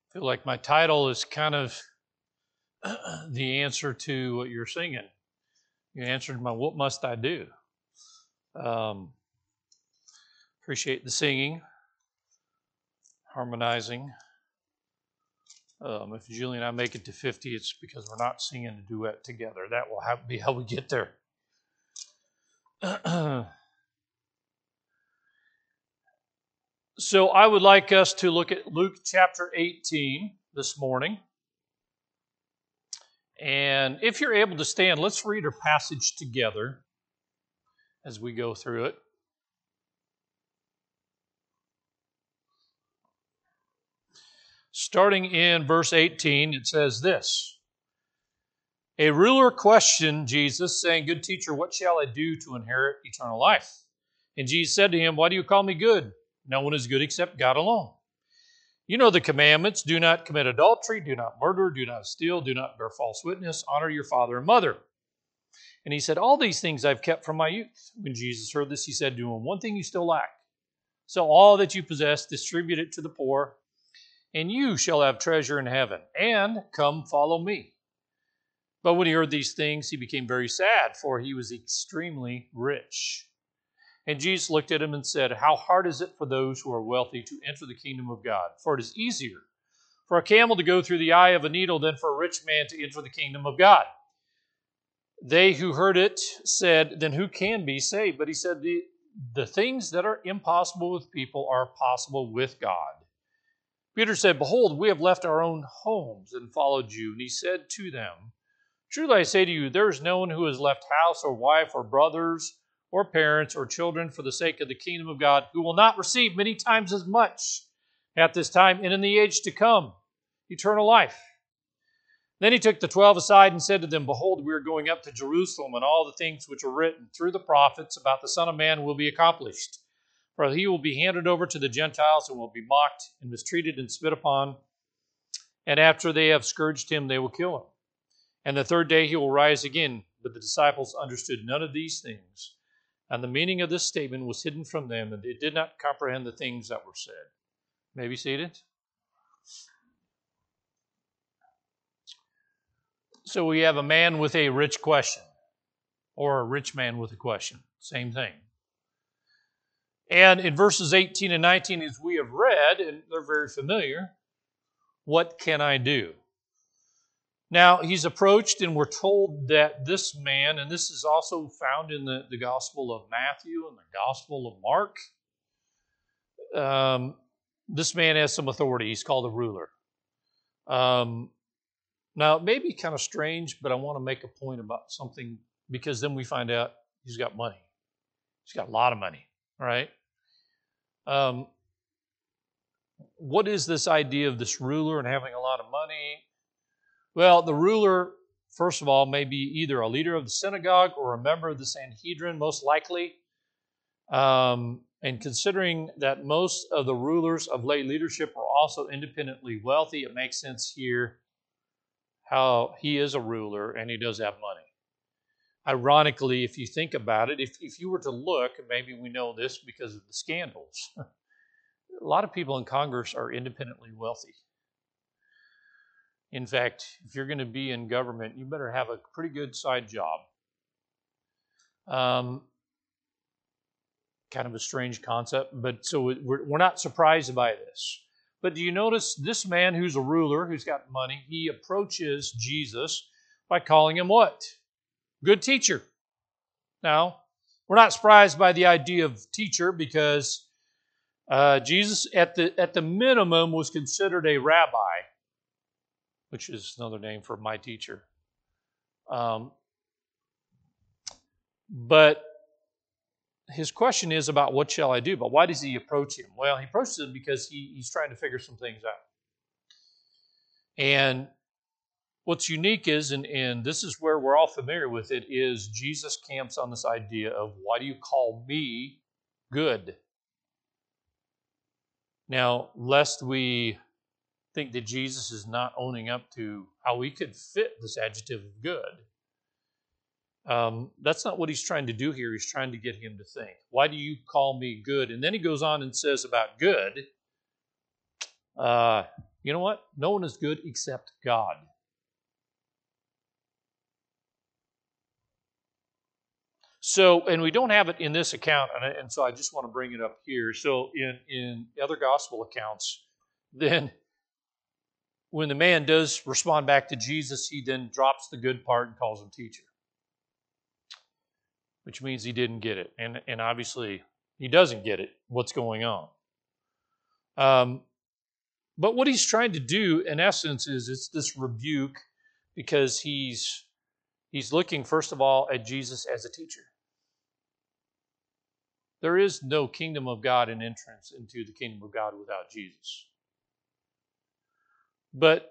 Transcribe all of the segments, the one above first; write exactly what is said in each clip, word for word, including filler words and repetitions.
I feel like my title is kind of the answer to what you're singing. You answered my "What must I do?" Um, appreciate the singing, harmonizing. Um, if Julie and I make it to fifty, it's because we're not singing a duet together. That will have, be how we get there. So I would like us to look at Luke chapter eighteen this morning. And if you're able to stand, let's read our passage together as we go through it. Starting in verse eighteen, it says this: A ruler questioned Jesus, saying, "Good teacher, what shall I do to inherit eternal life?" And Jesus said to him, "Why do you call me good? No one is good except God alone. You know the commandments: do not commit adultery, do not murder, do not steal, do not bear false witness, honor your father and mother." And he said, "All these things I've kept from my youth." When Jesus heard this, he said to him, "One thing you still lack. Sell all that you possess, distribute it to the poor, and you shall have treasure in heaven. And come, follow me." But when he heard these things, he became very sad, for he was extremely rich. And Jesus looked at him and said, "How hard is it for those who are wealthy to enter the kingdom of God? For it is easier for a camel to go through the eye of a needle than for a rich man to enter the kingdom of God." They who heard it said, "Then who can be saved?" But he said, the, the things that are impossible with people are possible with God. Peter said, "Behold, we have left our own homes and followed you." And he said to them, "Truly I say to you, there is no one who has left house or wife or brothers or parents or children for the sake of the kingdom of God who will not receive many times as much at this time and in the age to come eternal life." Then he took the twelve aside and said to them, "Behold, we are going up to Jerusalem, and all the things which are written through the prophets about the Son of Man will be accomplished. For he will be handed over to the Gentiles and will be mocked and mistreated and spit upon. And after they have scourged him, they will kill him. And the third day he will rise again." But the disciples understood none of these things. And the meaning of this statement was hidden from them, and they did not comprehend the things that were said. May be seated. So we have a man with a rich question, or a rich man with a question. Same thing. And in verses eighteen and nineteen, as we have read, and they're very familiar, what can I do? Now, he's approached, and we're told that this man, and this is also found in the, the Gospel of Matthew and the Gospel of Mark, um, this man has some authority. He's called a ruler. Um, now, it may be kind of strange, but I want to make a point about something, because then we find out he's got money. He's got a lot of money, right? Um, what is this idea of this ruler and having a lot of money? Well, the ruler, first of all, may be either a leader of the synagogue or a member of the Sanhedrin, most likely. Um, and considering that most of the rulers of lay leadership are also independently wealthy, it makes sense here how he is a ruler and he does have money. Ironically, if you think about it, if, if you were to look, and maybe we know this because of the scandals, a lot of people in Congress are independently wealthy. In fact, if you're going to be in government, you better have a pretty good side job. Um, kind of a strange concept, but so we're, we're not surprised by this. But do you notice this man who's a ruler, who's got money, he approaches Jesus by calling him what? Good teacher. Now, we're not surprised by the idea of teacher, because uh, Jesus, at the at the minimum, was considered a rabbi, which is another name for my teacher. Um, but his question is about what shall I do? But why does he approach him? Well, he approaches him because he, he's trying to figure some things out. And what's unique is, and, and this is where we're all familiar with it, is Jesus camps on this idea of, why do you call me good? Now, lest we think that Jesus is not owning up to how we could fit this adjective of good. Um, that's not what he's trying to do here. He's trying to get him to think, why do you call me good? And then he goes on and says about good, uh, You know what? No one is good except God. So, and we don't have it in this account, and, and so I just want to bring it up here. So, in, in other gospel accounts, then when the man does respond back to Jesus, he then drops the good part and calls him teacher, which means he didn't get it. And, and obviously, he doesn't get it, what's going on. Um, but what he's trying to do, in essence, is it's this rebuke because he's he's looking, first of all, at Jesus as a teacher. There is no kingdom of God and entrance into the kingdom of God without Jesus. But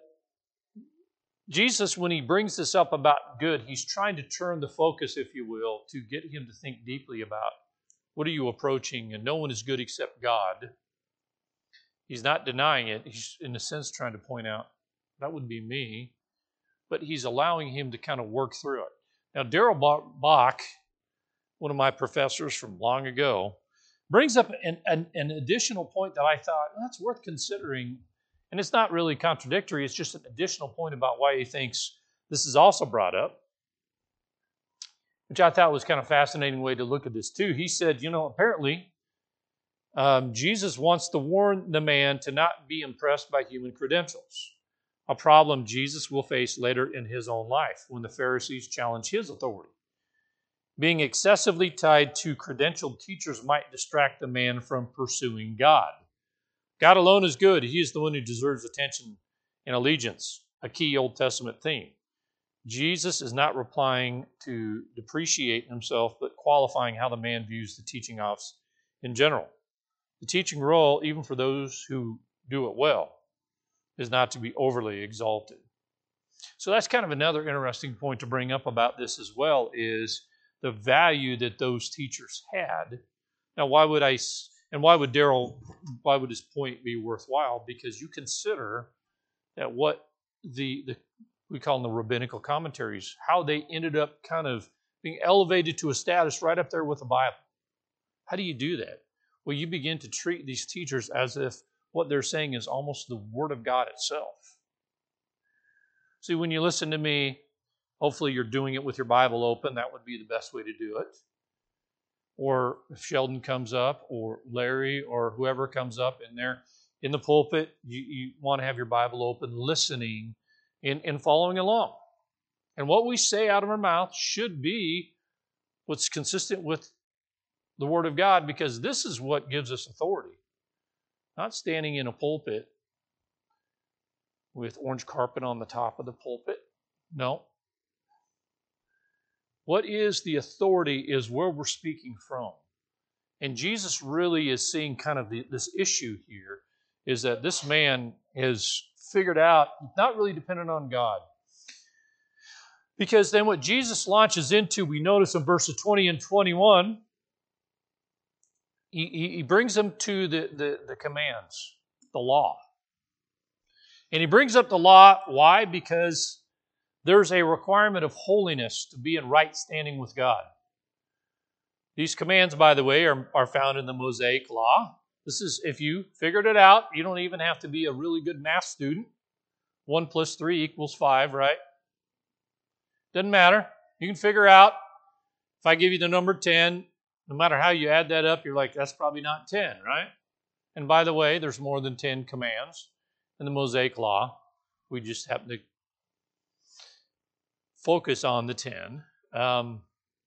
Jesus, when he brings this up about good, he's trying to turn the focus, if you will, to get him to think deeply about what are you approaching, and no one is good except God. He's not denying it. He's, in a sense, trying to point out, that would be me. But he's allowing him to kind of work through it. Now, Darrell Bock, one of my professors from long ago, brings up an, an, an additional point that I thought, well, that's worth considering. And it's not really contradictory. It's just an additional point about why he thinks this is also brought up, which I thought was kind of a fascinating way to look at this too. He said, you know, apparently um, Jesus wants to warn the man to not be impressed by human credentials, a problem Jesus will face later in his own life when the Pharisees challenge his authority. Being excessively tied to credentialed teachers might distract the man from pursuing God. God alone is good. He is the one who deserves attention and allegiance, a key Old Testament theme. Jesus is not replying to depreciate himself, but qualifying how the man views the teaching office in general. The teaching role, even for those who do it well, is not to be overly exalted. So that's kind of another interesting point to bring up about this as well, is the value that those teachers had. Now, why would I, and why would Darrell, why would his point be worthwhile? Because you consider that what the, the we call them the rabbinical commentaries, how they ended up kind of being elevated to a status right up there with the Bible. How do you do that? Well, you begin to treat these teachers as if what they're saying is almost the Word of God itself. See, when you listen to me, hopefully you're doing it with your Bible open. That would be the best way to do it. Or if Sheldon comes up, or Larry, or whoever comes up in there in the pulpit, you, you want to have your Bible open, listening and, and following along. And what we say out of our mouth should be what's consistent with the Word of God, because this is what gives us authority. Not standing in a pulpit with orange carpet on the top of the pulpit. No. What is the authority is where we're speaking from. And Jesus really is seeing kind of the, this issue here, is that this man has figured out, not really dependent on God. Because then what Jesus launches into, we notice in verses twenty and twenty-one, he, he brings them to the, the, the commands, the law. And he brings up the law, why? Because there's a requirement of holiness to be in right standing with God. These commands, by the way, are, are found in the Mosaic Law. This is, if you figured it out, you don't even have to be a really good math student. One plus three equals five, right? Doesn't matter. You can figure out, if I give you the number ten, no matter how you add that up, you're like, that's probably not ten, right? And by the way, there's more than ten commands in the Mosaic Law. We just happen to focus on the ten. Um,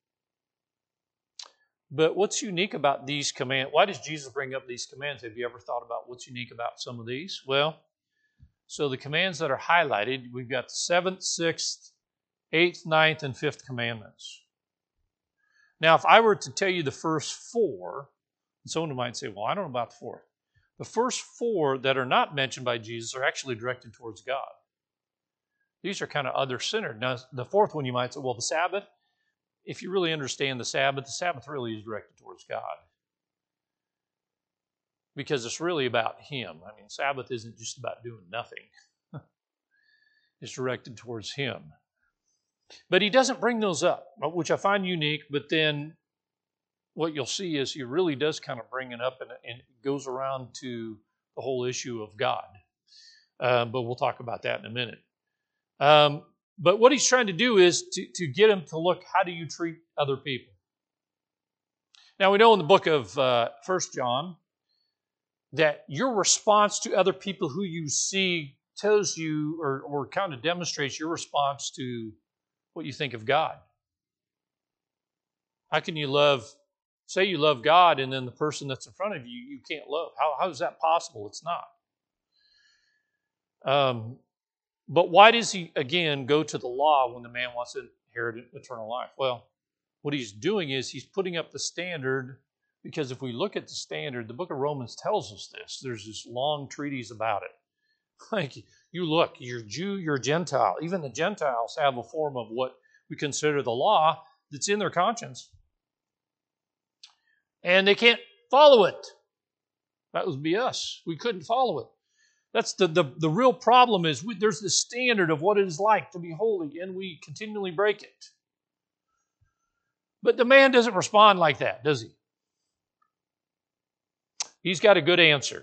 but what's unique about these commands? Why does Jesus bring up these commands? Have you ever thought about what's unique about some of these? Well, so the commands that are highlighted, we've got the seventh, sixth, eighth, ninth, and fifth commandments. Now, if I were to tell you the first four, someone might say, well, I don't know about the fourth. The first four that are not mentioned by Jesus are actually directed towards God. These are kind of other-centered. Now, the fourth one you might say, well, the Sabbath, if you really understand the Sabbath, the Sabbath really is directed towards God. Because it's really about Him. I mean, Sabbath isn't just about doing nothing. It's directed towards Him. But He doesn't bring those up, which I find unique, but then what you'll see is He really does kind of bring it up, and, and it goes around to the whole issue of God. Uh, but we'll talk about that in a minute. Um, but what he's trying to do is to, to get him to look, how do you treat other people? Now, we know in the book of uh, First John that your response to other people who you see tells you or, or kind of demonstrates your response to what you think of God. How can you love, say you love God, and then the person that's in front of you, you can't love? How, how is that possible? It's not. Um, but why does he, again, go to the law when the man wants to inherit eternal life? Well, what he's doing is he's putting up the standard, because if we look at the standard, the book of Romans tells us this. There's this long treatise about it. Like, you look, you're Jew, you're Gentile. Even the Gentiles have a form of what we consider the law that's in their conscience. And they can't follow it. That would be us. We couldn't follow it. That's the, the, the real problem is we, there's this standard of what it is like to be holy, and we continually break it. But the man doesn't respond like that, does he? He's got a good answer.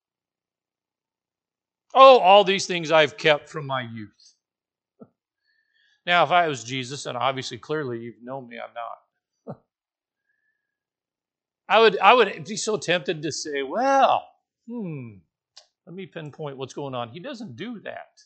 Oh, all these things I've kept from my youth. Now, if I was Jesus, and obviously, clearly, you've known me, I'm not. I would, I would be so tempted to say, well, hmm, let me pinpoint what's going on. He doesn't do that.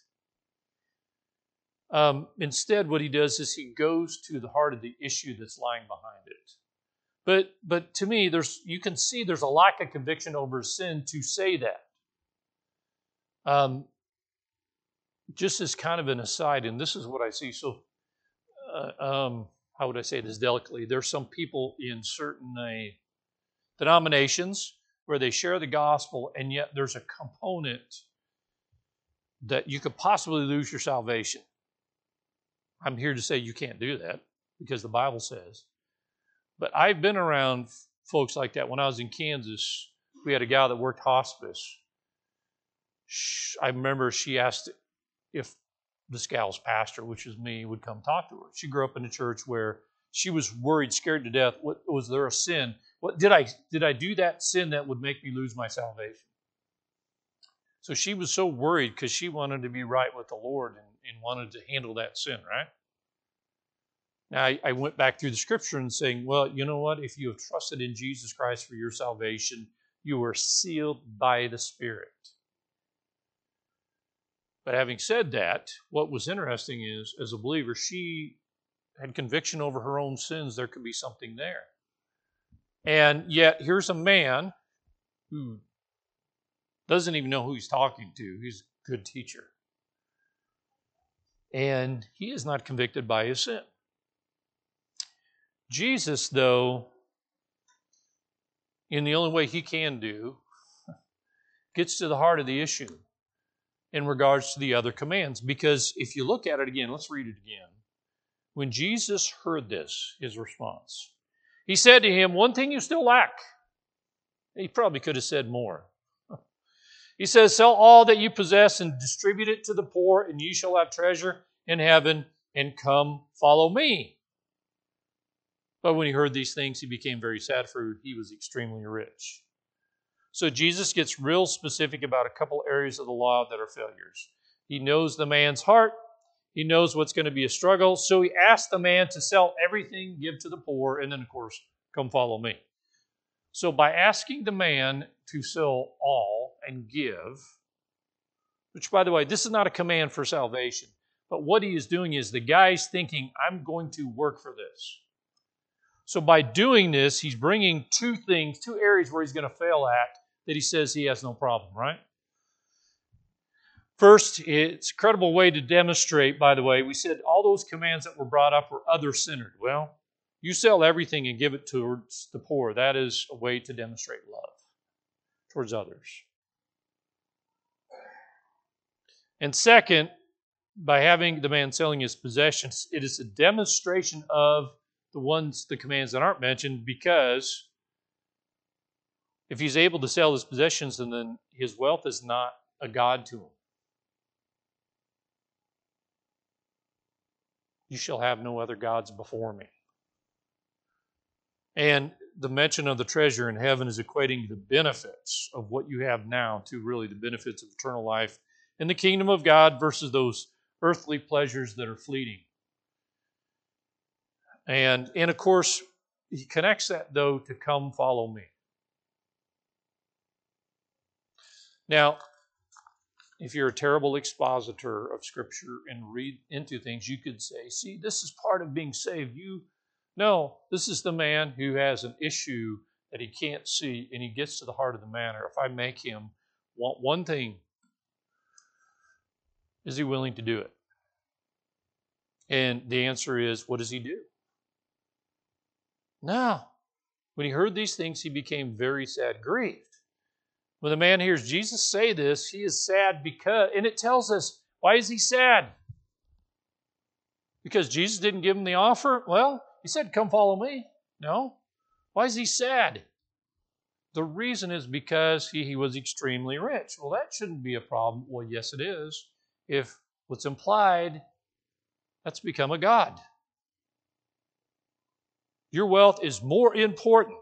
Um, instead, what he does is he goes to the heart of the issue that's lying behind it. But, but to me, there's you can see there's a lack of conviction over sin to say that. Um, just as kind of an aside, and this is what I see. So, uh, um, how would I say this delicately? There's some people in certain uh, denominations where they share the gospel, and yet there's a component that you could possibly lose your salvation. I'm here to say you can't do that because the Bible says. But I've been around folks like that. When I was in Kansas, we had a gal that worked hospice. I remember she asked if this gal's pastor, which is me, would come talk to her. She grew up in a church where she was worried, scared to death. What, was there a sin? What did I did I do that sin that would make me lose my salvation? So she was so worried because she wanted to be right with the Lord and, and wanted to handle that sin, right? Now, I, I went back through the scripture and saying, well, you know what? If you have trusted in Jesus Christ for your salvation, you are sealed by the Spirit. But having said that, what was interesting is, as a believer, she had conviction over her own sins. There could be something there. And yet, here's a man who doesn't even know who he's talking to. He's a good teacher. And he is not convicted by his sin. Jesus, though, in the only way he can do, gets to the heart of the issue in regards to the other commands. Because if you look at it again, let's read it again. When Jesus heard this, his response, he said to him, one thing you still lack. He probably could have said more. He says, sell all that you possess and distribute it to the poor, and you shall have treasure in heaven, and come follow me. But when he heard these things, he became very sad, for he was extremely rich. So Jesus gets real specific about a couple areas of the law that are failures. He knows the man's heart. He knows what's going to be a struggle. So he asked the man to sell everything, give to the poor, and then, of course, come follow me. So by asking the man to sell all and give, which, by the way, this is not a command for salvation, but what he is doing is the guy's thinking, I'm going to work for this. So by doing this, he's bringing two things, two areas where he's going to fail at that he says he has no problem, right? First, it's a credible way to demonstrate, by the way, we said all those commands that were brought up were other-centered. Well, you sell everything and give it towards the poor. That is a way to demonstrate love towards others. And second, by having the man selling his possessions, it is a demonstration of the ones, the commands that aren't mentioned, because if he's able to sell his possessions, and then his wealth is not a god to him. You shall have no other gods before me. And the mention of the treasure in heaven is equating the benefits of what you have now to really the benefits of eternal life in the kingdom of God versus those earthly pleasures that are fleeting. And, and of course, he connects that, though, to come follow me. Now, if you're a terrible expositor of Scripture and read into things, you could say, see, this is part of being saved. You, no, this is the man who has an issue that he can't see, and he gets to the heart of the matter. If I make him want one thing, is he willing to do it? And the answer is, what does he do? Now, when he heard these things, he became very sad, grieved. When the man hears Jesus say this, he is sad because, and it tells us, why is he sad? Because Jesus didn't give him the offer? Well, he said, come follow me. No. Why is he sad? The reason is because he, he was extremely rich. Well, that shouldn't be a problem. Well, yes, it is. If what's implied, that's become a god. Your wealth is more important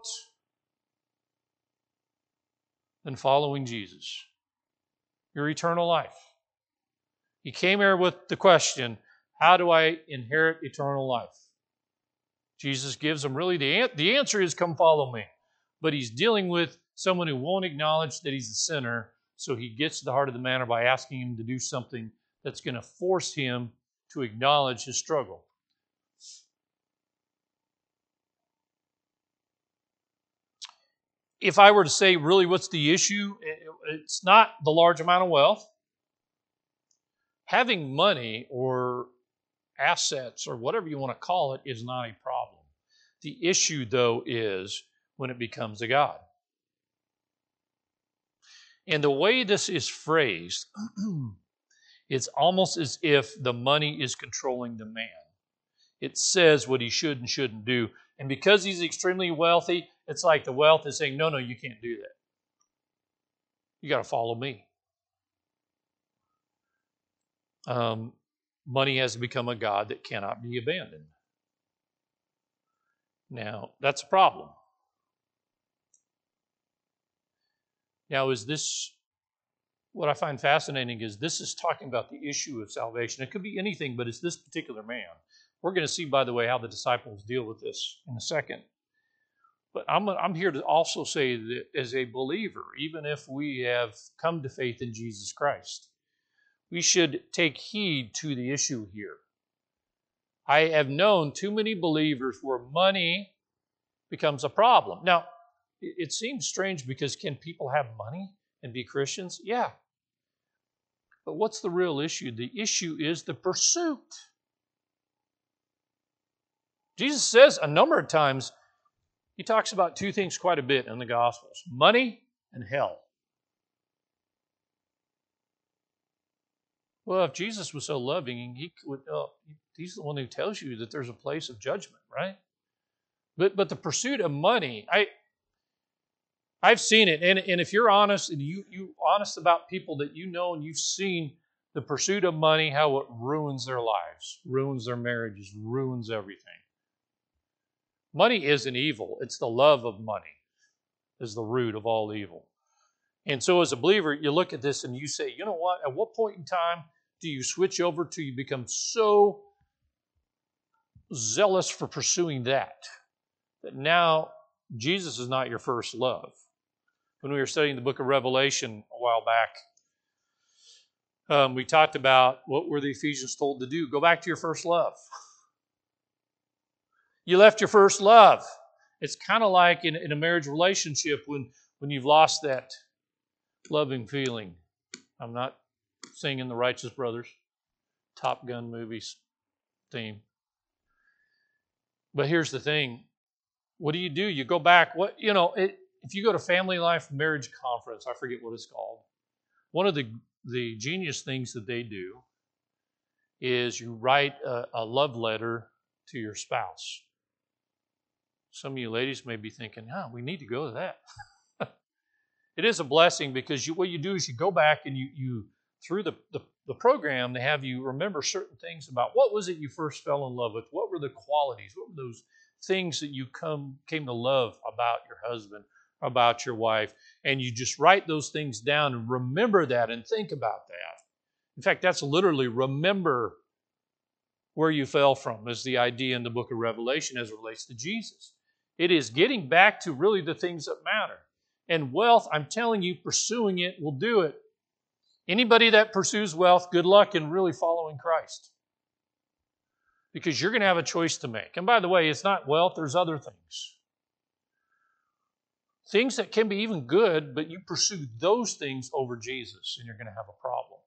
than following Jesus. Your eternal life. He came here with the question, how do I inherit eternal life? Jesus gives him really the, an- the answer is come follow me. But he's dealing with someone who won't acknowledge that he's a sinner, so he gets to the heart of the matter by asking him to do something that's going to force him to acknowledge his struggle. If I were to say, really, what's the issue? It's not the large amount of wealth. Having money or assets or whatever you want to call it is not a problem. The issue, though, is when it becomes a god. And the way this is phrased, it's almost as if the money is controlling the man. It says what he should and shouldn't do. And because he's extremely wealthy, it's like the wealth is saying, no, no, you can't do that. You got to follow me. Um, money has become a god that cannot be abandoned. Now, that's a problem. Now, is this, what I find fascinating is this is talking about the issue of salvation. It could be anything, but it's this particular man. We're going to see, by the way, how the disciples deal with this in a second. But I'm, I'm here to also say that as a believer, even if we have come to faith in Jesus Christ, we should take heed to the issue here. I have known too many believers where money becomes a problem. Now, it seems strange because can people have money and be Christians? Yeah. But what's the real issue? The issue is the pursuit. Jesus says a number of times, he talks about two things quite a bit in the Gospels, money and hell. Well, if Jesus was so loving, he would, uh, he's the one who tells you that there's a place of judgment, right? But but the pursuit of money, I, I've seen it. And, and if you're honest, and you, you honest about people that you know and you've seen the pursuit of money, how it ruins their lives, ruins their marriages, ruins everything. Money isn't evil. It's the love of money is the root of all evil. And so as a believer, you look at this and you say, you know what? At what point in time do you switch over to you become so zealous for pursuing that, that now Jesus is not your first love? When we were studying the book of Revelation a while back, um, we talked about what were the Ephesians told to do. Go back to your first love. You left your first love. It's kind of like in, in a marriage relationship when, when you've lost that loving feeling. I'm not singing the Righteous Brothers Top Gun movies theme. But here's the thing. What do you do? You go back. What you know, it, if you go to Family Life Marriage Conference, I forget what it's called. One of the, the genius things that they do is you write a, a love letter to your spouse. Some of you ladies may be thinking, oh, we need to go to that. It is a blessing because you, what you do is you go back and you, you through the, the, the program, they have you remember certain things about what was it you first fell in love with? What were the qualities? What were those things that you come came to love about your husband, about your wife? And you just write those things down and remember that and think about that. In fact, that's literally remember where you fell from, is the idea in the book of Revelation as it relates to Jesus. It is getting back to really the things that matter. And wealth, I'm telling you, pursuing it will do it. Anybody that pursues wealth, good luck in really following Christ. Because you're going to have a choice to make. And by the way, it's not wealth, there's other things. Things that can be even good, but you pursue those things over Jesus, and you're going to have a problem.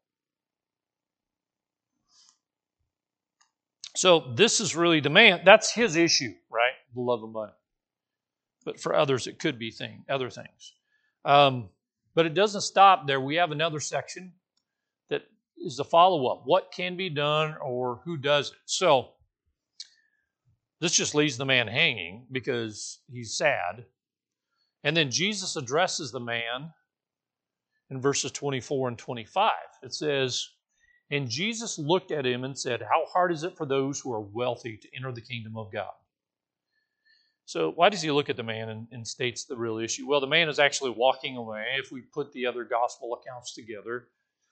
So this is really the man. That's his issue, right? The love of money. But for others, it could be thing, other things. Um, but it doesn't stop there. We have another section that is the follow-up. What can be done or who does it? So this just leaves the man hanging because he's sad. And then Jesus addresses the man in verses twenty-four and twenty-five. It says, "And Jesus looked at him and said, 'How hard is it for those who are wealthy to enter the kingdom of God?'" So why does he look at the man and, and states the real issue? Well, the man is actually walking away. If we put the other gospel accounts together,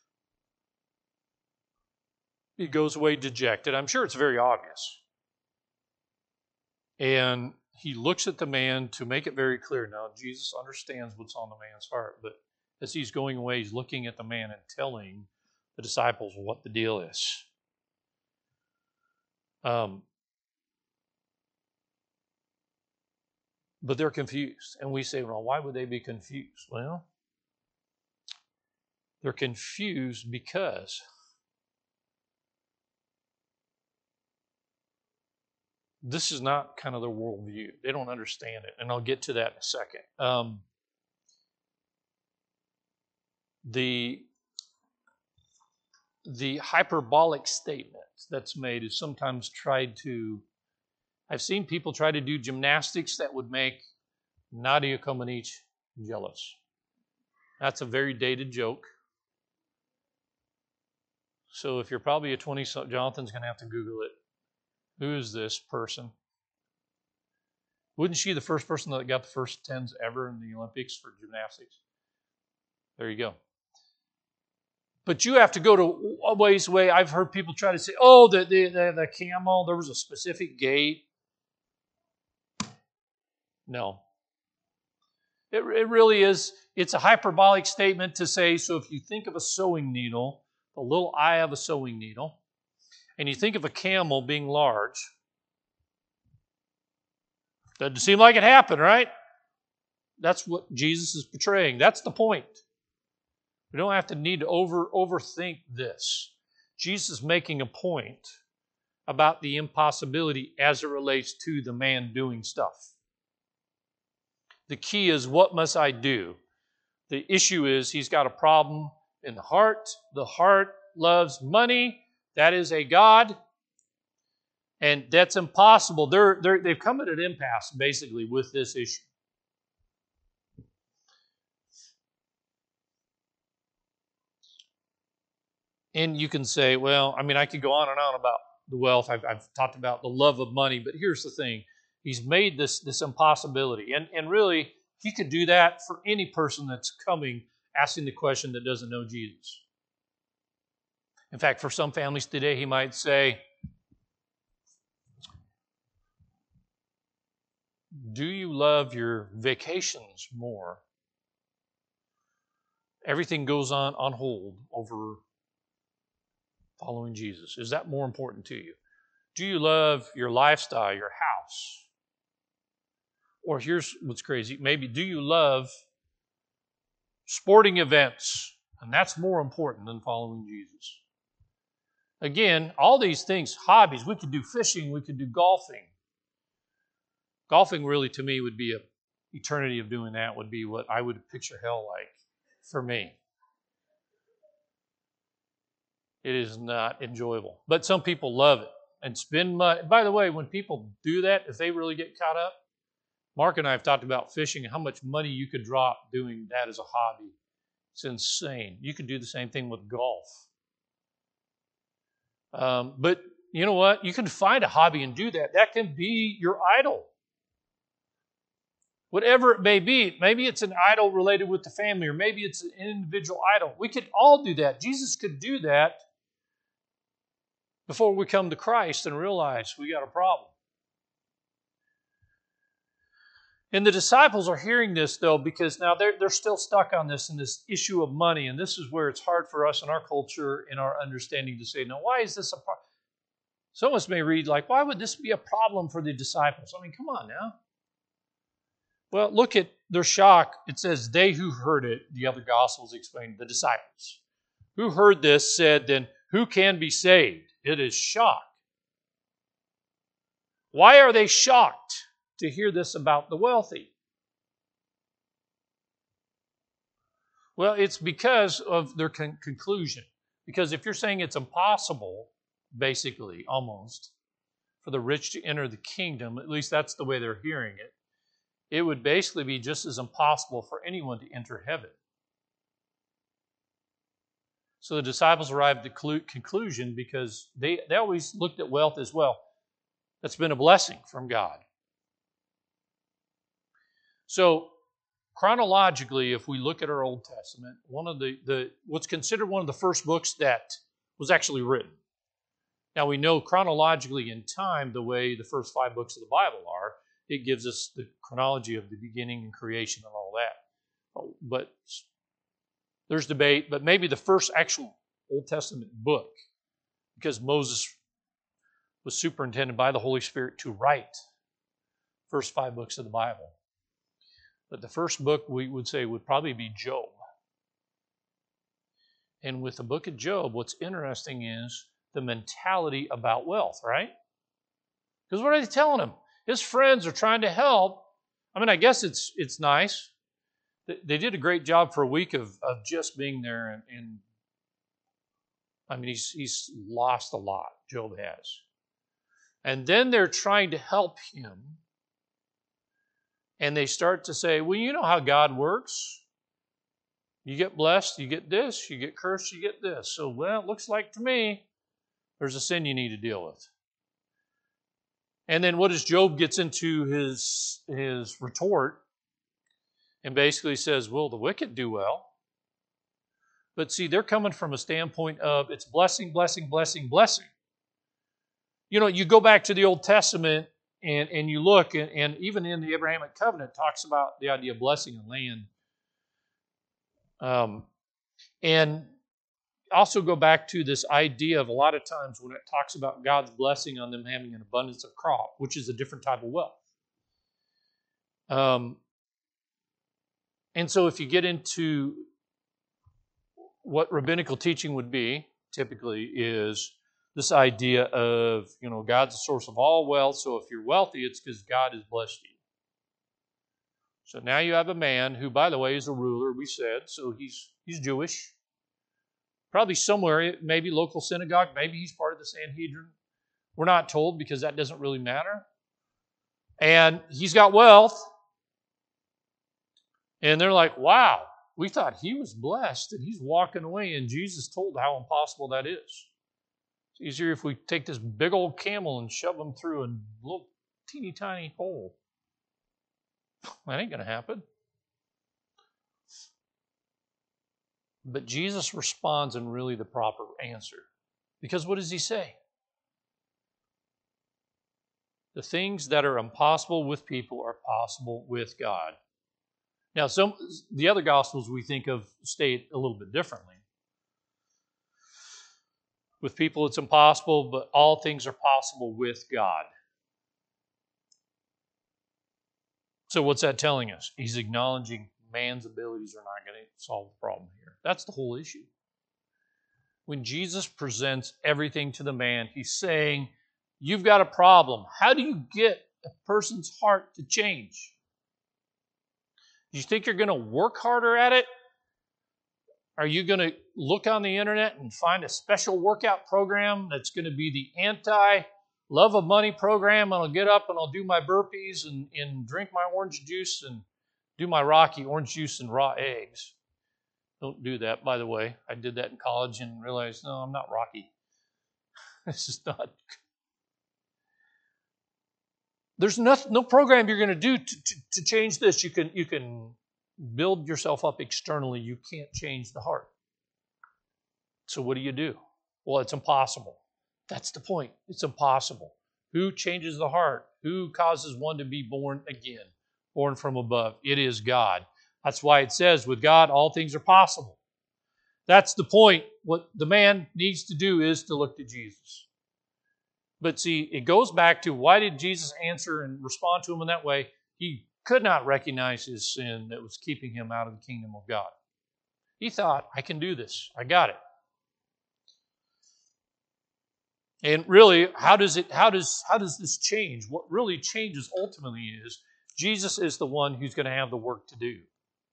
he goes away dejected. I'm sure it's very obvious. And he looks at the man to make it very clear. Now, Jesus understands what's on the man's heart, but as he's going away, he's looking at the man and telling the disciples what the deal is. Um, but they're confused. And we say, well, why would they be confused? Well, they're confused because this is not kind of their worldview. They don't understand it. And I'll get to that in a second. Um, the, the hyperbolic statement that's made is sometimes tried to, I've seen people try to do gymnastics that would make Nadia Comaneci jealous. That's a very dated joke. So if you're probably a twenty, Jonathan's going to have to Google it. Who is this person? Wasn't she the first person that got the first tens ever in the Olympics for gymnastics? There you go. But you have to go to a ways away. I've heard people try to say, oh, the, the, the, the camel, there was a specific gait. No. It, it really is, it's a hyperbolic statement to say, so if you think of a sewing needle, the little eye of a sewing needle, and you think of a camel being large, doesn't seem like it happened, right? That's what Jesus is portraying. That's the point. We don't have to need to over overthink this. Jesus is making a point about the impossibility as it relates to the man doing stuff. The key is, what must I do? The issue is he's got a problem in the heart. The heart loves money. That is a god. And that's impossible. They're, they're, they've come at an impasse, basically, with this issue. And you can say, well, I mean, I could go on and on about the wealth. I've, I've talked about the love of money. But here's the thing. He's made this, this impossibility. And, and really, he could do that for any person that's coming, asking the question that doesn't know Jesus. In fact, for some families today, he might say, do you love your vacations more? Everything goes on on hold over following Jesus. Is that more important to you? Do you love your lifestyle, your house? Or here's what's crazy. Maybe, do you love sporting events? And that's more important than following Jesus. Again, all these things, hobbies, we could do fishing, we could do golfing. Golfing really, to me, would be a eternity of doing that would be what I would picture hell like for me. It is not enjoyable. But some people love it and spend money. By the way, when people do that, if they really get caught up, Mark and I have talked about fishing and how much money you could drop doing that as a hobby. It's insane. You could do the same thing with golf. Um, but you know what? You can find a hobby and do that. That can be your idol. Whatever it may be. Maybe it's an idol related with the family, or maybe it's an individual idol. We could all do that. Jesus could do that before we come to Christ and realize we got a problem. And the disciples are hearing this, though, because now they're, they're still stuck on this and this issue of money. And this is where it's hard for us in our culture, in our understanding, to say, now, why is this a problem? Some of us may read, like, why would this be a problem for the disciples? I mean, come on now. Well, look at their shock. It says, they who heard it, the other Gospels explain, the disciples, who heard this said, then who can be saved? It is shock. Why are they shocked to hear this about the wealthy? Well, it's because of their con- conclusion. Because if you're saying it's impossible, basically, almost, for the rich to enter the kingdom, at least that's the way they're hearing it, it would basically be just as impossible for anyone to enter heaven. So the disciples arrived at the conclusion because they, they always looked at wealth as well. That's been a blessing from God. So chronologically, if we look at our Old Testament, one of the, the what's considered one of the first books that was actually written. Now we know chronologically in time the way the first five books of the Bible are. It gives us the chronology of the beginning and creation and all that. But there's debate, but maybe the first actual Old Testament book, because Moses was superintended by the Holy Spirit to write the first five books of the Bible. But the first book we would say would probably be Job. And with the book of Job, what's interesting is the mentality about wealth, right? Because what are they telling him? His friends are trying to help. I mean, I guess it's it's nice. They did a great job for a week of, of just being there. And, and I mean, he's, he's lost a lot, Job has. And then they're trying to help him. And they start to say, well, you know how God works. You get blessed, you get this. You get cursed, you get this. So, well, it looks like to me there's a sin you need to deal with. And then what does Job gets into his, his retort and basically says, well, the wicked do well. But see, they're coming from a standpoint of it's blessing, blessing, blessing, blessing. You know, you go back to the Old Testament and, and you look, and, and even in the Abrahamic covenant talks about the idea of blessing and land. Um, and also go back to this idea of a lot of times when it talks about God's blessing on them having an abundance of crop, which is a different type of wealth. Um, and so if you get into what rabbinical teaching would be, typically, is this idea of, you know, God's the source of all wealth, so if you're wealthy, it's because God has blessed you. So now you have a man who, by the way, is a ruler, we said, so he's he's Jewish. Probably somewhere, maybe local synagogue, maybe he's part of the Sanhedrin. We're not told because that doesn't really matter. And he's got wealth. And they're like, wow, we thought he was blessed and he's walking away. And Jesus told how impossible that is. It's easier if we take this big old camel and shove him through a little teeny tiny hole. That ain't going to happen. But Jesus responds in really the proper answer. Because what does he say? The things that are impossible with people are possible with God. Now, some the other Gospels we think of state a little bit differently. With people it's impossible, but all things are possible with God. So what's that telling us? He's acknowledging man's abilities are not going to solve the problem here. That's the whole issue. When Jesus presents everything to the man, he's saying, you've got a problem. How do you get a person's heart to change? Do you think you're going to work harder at it? Are you going to look on the internet and find a special workout program that's going to be the anti-love of money program, and I'll get up and I'll do my burpees and, and drink my orange juice and do my Rocky orange juice and raw eggs? Don't do that, by the way. I did that in college and realized, no, I'm not Rocky. This is not. There's no, no program you're going to do to, to, to change this. You can, you can build yourself up externally. You can't change the heart. So what do you do? Well, it's impossible. That's the point. It's impossible. Who changes the heart? Who causes one to be born again? Born from above. It is God. That's why it says, with God, all things are possible. That's the point. What the man needs to do is to look to Jesus. But see, it goes back to, why did Jesus answer and respond to him in that way? He could not recognize his sin that was keeping him out of the kingdom of God. He thought, I can do this. I got it. And really, how does it? How does how does this change? What really changes ultimately is Jesus is the one who's going to have the work to do.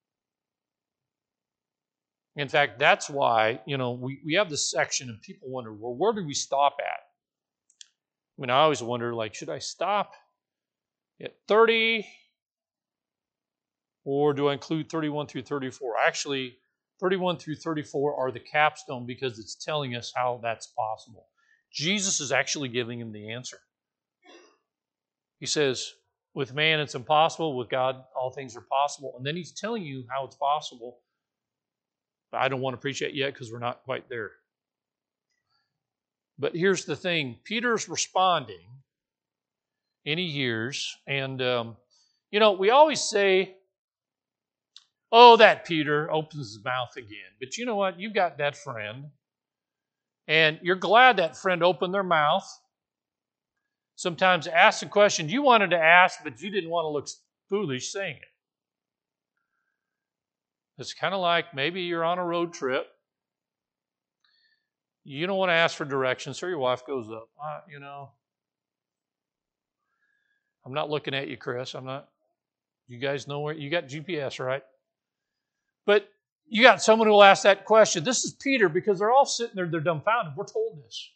In fact, that's why, you know, we, we have this section and people wonder, well, where do we stop at? I mean, I always wonder, like, should I stop at thirty? Or do I include thirty-one through thirty-four? Actually, thirty-one through thirty-four are the capstone because it's telling us how that's possible. Jesus is actually giving him the answer. He says, with man it's impossible, with God all things are possible. And then he's telling you how it's possible. But I don't want to preach that yet because we're not quite there. But here's the thing. Peter's responding, and he hears. And, um, you know, we always say, oh, that Peter opens his mouth again. But you know what? You've got that friend. And you're glad that friend opened their mouth. Sometimes ask the question you wanted to ask, but you didn't want to look foolish saying it. It's kind of like maybe you're on a road trip. You don't want to ask for directions, so your wife goes up. Uh, you know, I'm not looking at you, Chris. I'm not. You guys know where you got G P S, right? But you got someone who will ask that question. This is Peter, because they're all sitting there, they're dumbfounded. We're told this.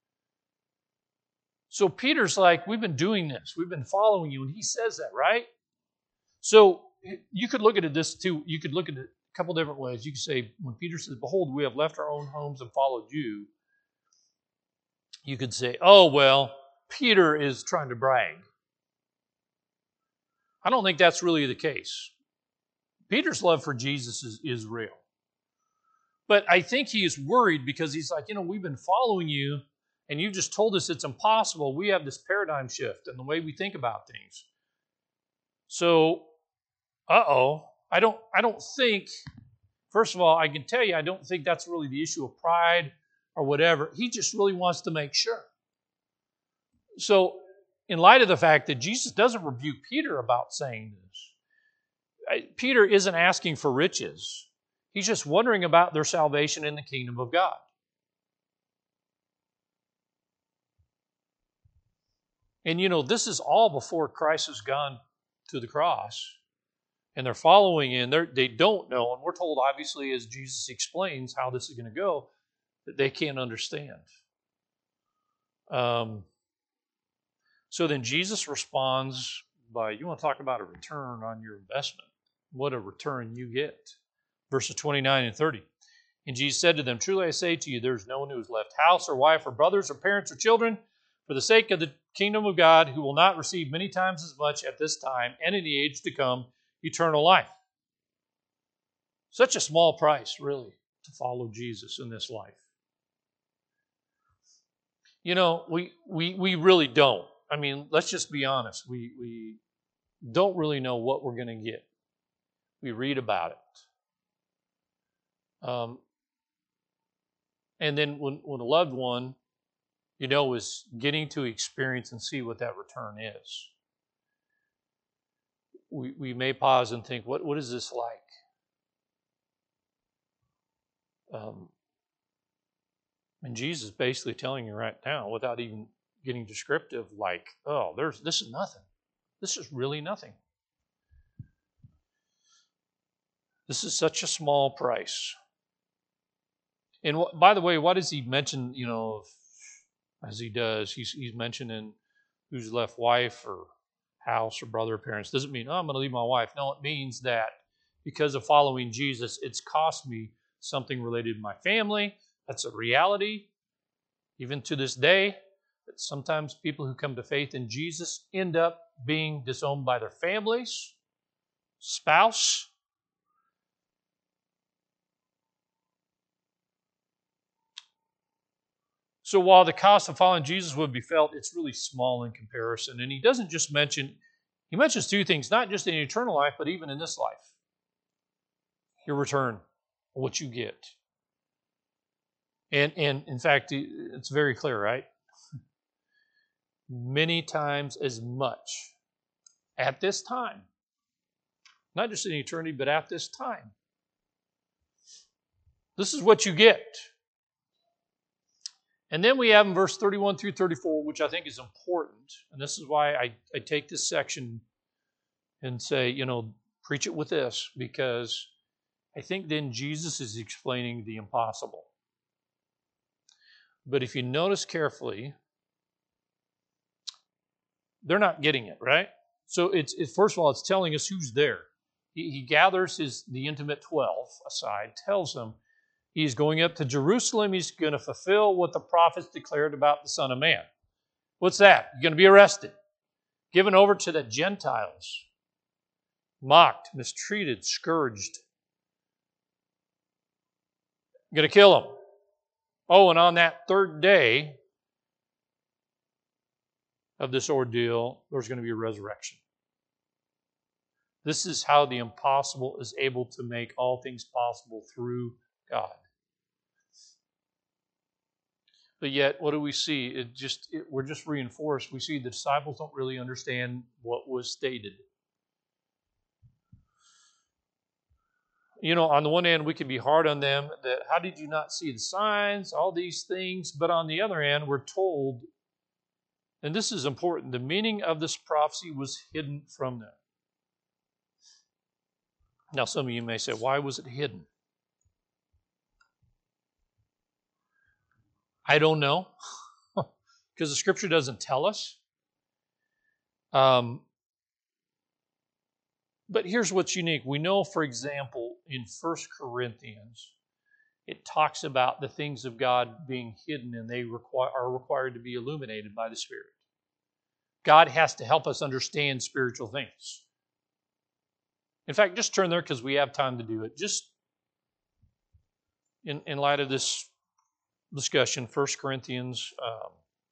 So Peter's like, we've been doing this. We've been following you. And he says that, right? So you could look at it this too. You could look at it a couple different ways. You could say, when Peter says, behold, we have left our own homes and followed you. You could say, oh, well, Peter is trying to brag. I don't think that's really the case. Peter's love for Jesus is, is real. But I think he is worried because he's like, you know, we've been following you and you just told us it's impossible. We have this paradigm shift in the way we think about things. So, uh-oh, I don't, I don't think, first of all, I can tell you, I don't think that's really the issue of pride or whatever. He just really wants to make sure. So, in light of the fact that Jesus doesn't rebuke Peter about saying this, Peter isn't asking for riches. He's just wondering about their salvation in the kingdom of God. And you know, this is all before Christ has gone to the cross. And they're following in. They're, they don't know. And we're told, obviously, as Jesus explains how this is going to go, that they can't understand. Um, so then Jesus responds by, you want to talk about a return on your investment. What a return you get. Verses twenty-nine and thirty. And Jesus said to them, truly I say to you, there is no one who has left house or wife or brothers or parents or children for the sake of the kingdom of God who will not receive many times as much at this time and in the age to come eternal life. Such a small price, really, to follow Jesus in this life. You know, we we we really don't. I mean, let's just be honest. We we don't really know what we're going to get. We read about it. Um, and then when, when a loved one, you know, is getting to experience and see what that return is, we, we may pause and think, what, what is this like? Um, and Jesus is basically telling you right now, without even getting descriptive, like, oh, there's this is nothing. This is really nothing. This is such a small price. And what, by the way, why does he mention, you know, as he does, he's, he's mentioning who's left wife or house or brother or parents. Doesn't mean, oh, I'm going to leave my wife. No, it means that because of following Jesus, it's cost me something related to my family. That's a reality. Even to this day, that sometimes people who come to faith in Jesus end up being disowned by their families, spouse. So while the cost of following Jesus would be felt, it's really small in comparison. And he doesn't just mention, he mentions two things, not just in eternal life, but even in this life. Your return, what you get. And, and in fact, it's very clear, right? Many times as much at this time. Not just in eternity, but at this time. This is what you get. And then we have in verse thirty-one through thirty-four, which I think is important. And this is why I, I take this section and say, you know, preach it with this, because I think then Jesus is explaining the impossible. But if you notice carefully, they're not getting it, right? So it's it, first of all, it's telling us who's there. He, he gathers his the intimate twelve aside, tells them he's going up to Jerusalem. He's going to fulfill what the prophets declared about the Son of Man. What's that? You're going to be arrested, given over to the Gentiles, mocked, mistreated, scourged. You're going to kill him. Oh, and on that third day of this ordeal, there's going to be a resurrection. This is how the impossible is able to make all things possible through God. But yet, what do we see? It just it, we're just reinforced. We see the disciples don't really understand what was stated. You know, on the one hand, we can be hard on them that how did you not see the signs, all these things? But on the other hand, we're told, and this is important, the meaning of this prophecy was hidden from them. Now, some of you may say, why was it hidden? I don't know, because the Scripture doesn't tell us. Um, but here's what's unique. We know, for example, in First Corinthians, it talks about the things of God being hidden, and they require, are required to be illuminated by the Spirit. God has to help us understand spiritual things. In fact, just turn there because we have time to do it. Just in, in light of this discussion, First Corinthians um,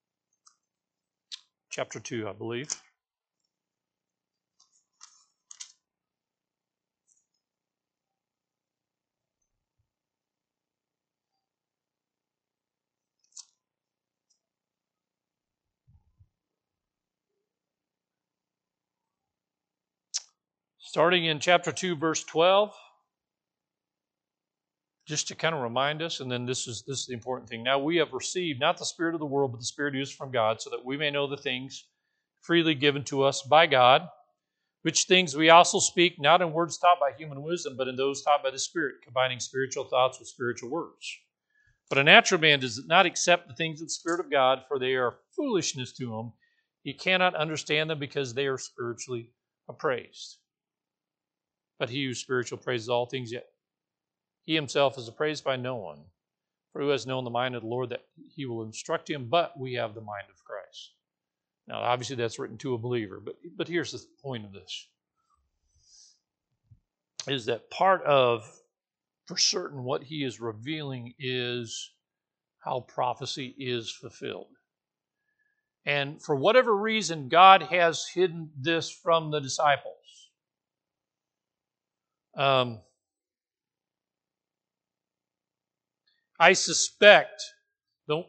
chapter two, I believe. Starting in chapter two, verse twelve, just to kind of remind us, and then this is this is the important thing. Now we have received not the spirit of the world, but the Spirit who is from God, so that we may know the things freely given to us by God, which things we also speak, not in words taught by human wisdom, but in those taught by the Spirit, combining spiritual thoughts with spiritual words. But a natural man does not accept the things of the Spirit of God, for they are foolishness to him. He cannot understand them because they are spiritually appraised. But he who is spiritual praises all things, yet he himself is appraised by no one. For who has known the mind of the Lord that he will instruct him? But we have the mind of Christ. Now, obviously, that's written to a believer. But, but here's the point of this. Is that part of, for certain, what he is revealing is how prophecy is fulfilled. And for whatever reason, God has hidden this from the disciples. Um, I suspect, don't,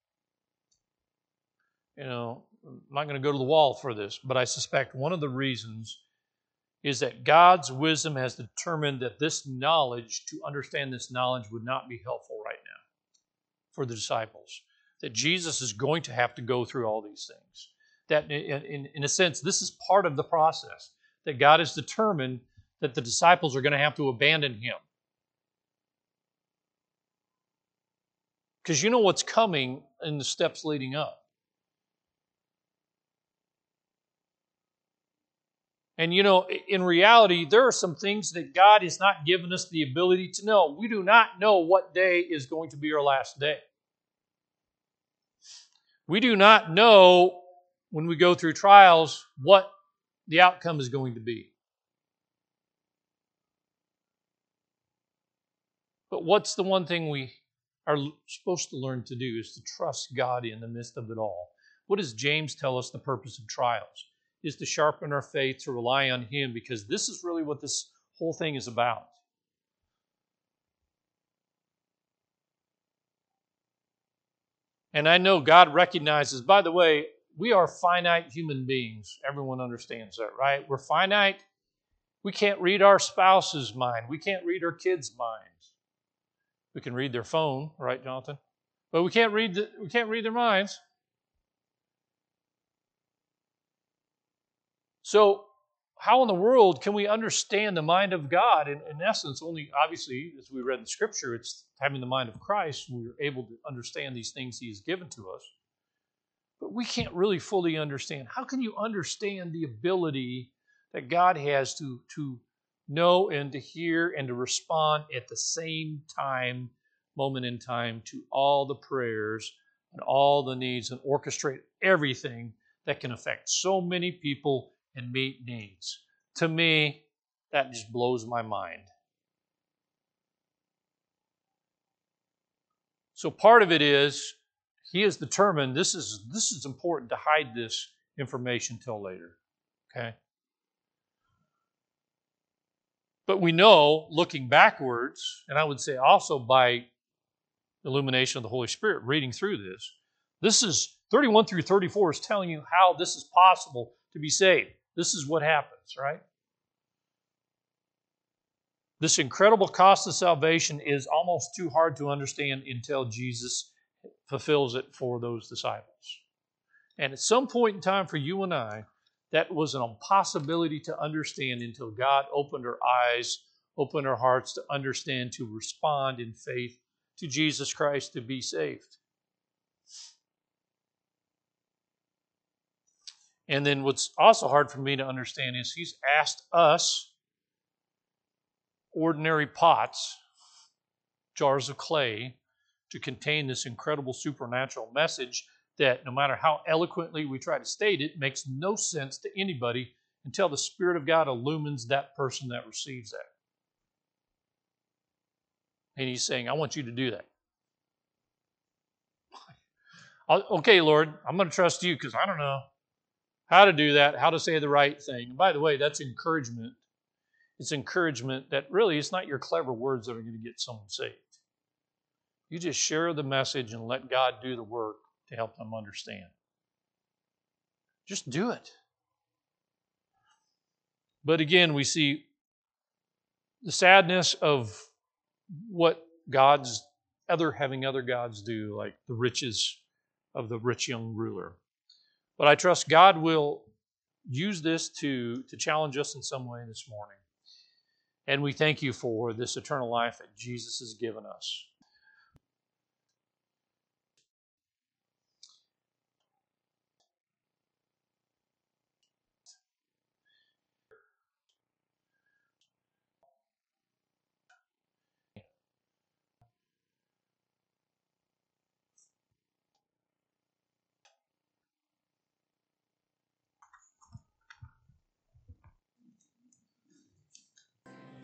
you know, I'm not going to go to the wall for this, but I suspect one of the reasons is that God's wisdom has determined that this knowledge, to understand this knowledge, would not be helpful right now for the disciples. That Jesus is going to have to go through all these things. That, in, in, in a sense, this is part of the process. That God has determined that the disciples are going to have to abandon him. Because you know what's coming in the steps leading up. And you know, in reality, there are some things that God has not given us the ability to know. We do not know what day is going to be our last day. We do not know, when we go through trials, what the outcome is going to be. But what's the one thing we are supposed to learn to do is to trust God in the midst of it all. What does James tell us the purpose of trials? Is to sharpen our faith, to rely on Him, because this is really what this whole thing is about. And I know God recognizes, by the way, we are finite human beings. Everyone understands that, right? We're finite. We can't read our spouse's mind. We can't read our kids' minds. We can read their phone, right, Jonathan? But we can't read the, we can't read their minds. So how in the world can we understand the mind of God? In, in essence, only, obviously, as we read in Scripture, it's having the mind of Christ. We're able to understand these things He has given to us. But we can't really fully understand. How can you understand the ability that God has to, to know and to hear and to respond at the same time, moment in time, to all the prayers and all the needs and orchestrate everything that can affect so many people and meet needs? To me, that just blows my mind. So part of it is He is determined this is this is important to hide this information till later. Okay? But we know, looking backwards, and I would say also by illumination of the Holy Spirit, reading through this, this is thirty-one through thirty-four is telling you how this is possible to be saved. This is what happens, right? This incredible cost of salvation is almost too hard to understand until Jesus fulfills it for those disciples. And at some point in time for you and I, that was an impossibility to understand until God opened our eyes, opened our hearts to understand, to respond in faith to Jesus Christ to be saved. And then what's also hard for me to understand is He's asked us, ordinary pots, jars of clay, to contain this incredible supernatural message that no matter how eloquently we try to state it, makes no sense to anybody until the Spirit of God illumines that person that receives that. And He's saying, I want you to do that. Okay, Lord, I'm going to trust You because I don't know how to do that, how to say the right thing. And by the way, that's encouragement. It's encouragement that really it's not your clever words that are going to get someone saved. You just share the message and let God do the work to help them understand. Just do it. But again, we see the sadness of what God's other having other gods do, like the riches of the rich young ruler. But I trust God will use this to, to challenge us in some way this morning. And we thank You for this eternal life that Jesus has given us.